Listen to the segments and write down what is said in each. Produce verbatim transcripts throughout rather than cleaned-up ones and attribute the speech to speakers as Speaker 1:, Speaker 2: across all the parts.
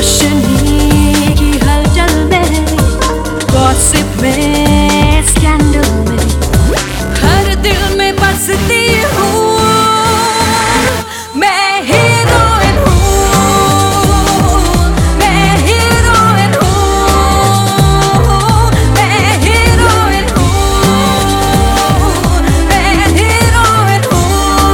Speaker 1: रोशनी की हलचल में, गॉसिप में, स्कैंडल में, हर दिल में बसती हूँ मैं। हीरोइन हूँ, मैं हीरोइन हूँ, मैं हीरोइन हूँ, मैं हीरोइन हूँ।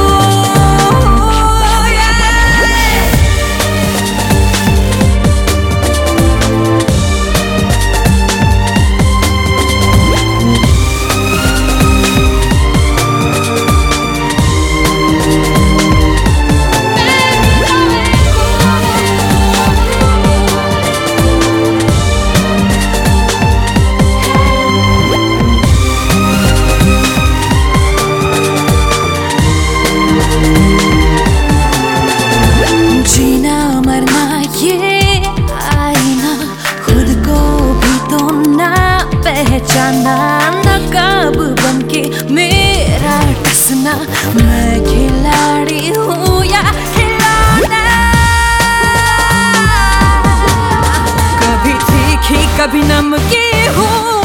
Speaker 1: जीना मरना ये आईना, खुद को भी तो ना पहचाना, नकाब बनके मेरा टसना, मैं खिलाड़ी हूँ या खिलौना, कभी तीखी कभी नमकीन हूँ।